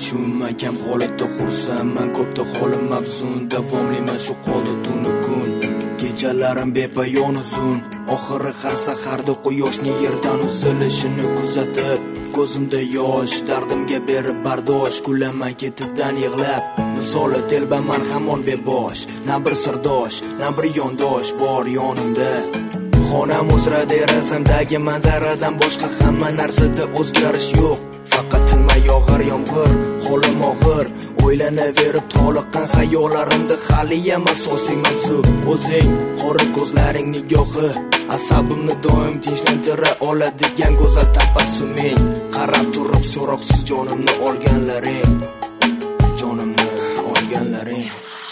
tushunmagan holatda xursandman, ko'pda holim mavzun, davomliman shu holda tunu kun. Kechalarim bepayon uzun, oxiri har saharda quyoshning yerdan uzilishini kuzatib, ko'zimda yosh, dardimga berib bardosh, kulaman ketidan yig'lab. Misoli telbaman hamon bebosh, na bir sirdosh, na bir yondosh bor yonimda. Xonam uzra derazamdagi manzaradan boshqa hamma narsada o'zgarish yo'q. Faqat tinmay yog'ar yomg'ir, holim og'ir, o'ylanaverib toliqqan xayollarimda haliyam asosiy mavzu o'zing, qora ko'zlaring nigohi, asabimni doim tinchlantira oladigan go'zal tabassuming, qarab turib so'roqsiz jonimni olganlaring, jonimni olganlaring.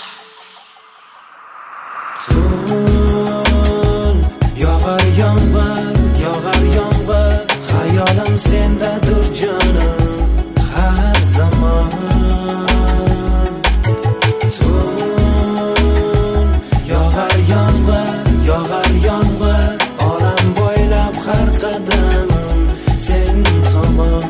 Yog'ar yomg'ir, hayolim sendadir jonim, har zamon. Yog'ar yomg'ir, olam bo'ylab har qadamim sen tomon.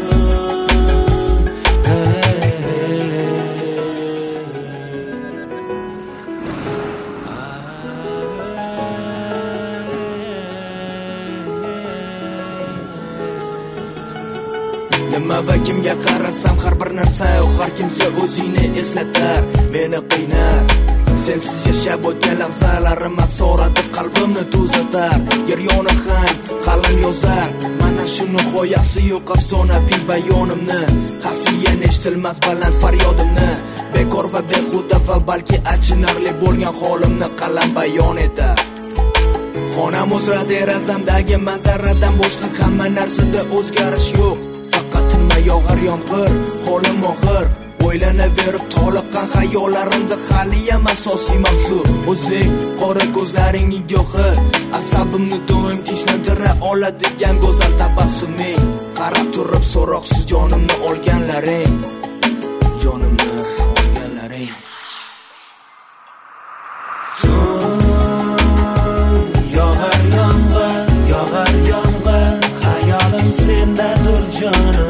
Nima va kimga qarasam har bir narsa, har kimsa o'zini eslatar, meni qiynar. Sensiz yashab o'tgan lahzalarim asorati qalbimni to'zatar. Yer yonixang, qalam yozar, mana shu nihoyasi yo'q afsonaviy bayonimni, xafiyan eshitilmas baland faryodimni, bekor va behuda va balki achinarli bo'lgan holimni qalam bayon etar. Xonam uzra derazamdagi manzaradan boshqa hamma narsada o'zgarish yo'q. Yog'ar yomg'ir, holim og'ir, o'ylanaverib toliqqan xayollarimda haliyam asosiy mavzu o'zing, qora ko'zlaring nigohi, asabimni doim tinchlantira oladigan go'zal tabassuming, qarab turib so'roqsiz jonimni olganlaring, jonimni olganlaring. Yog'ar yomg'ir, hayolim sendadir jonim.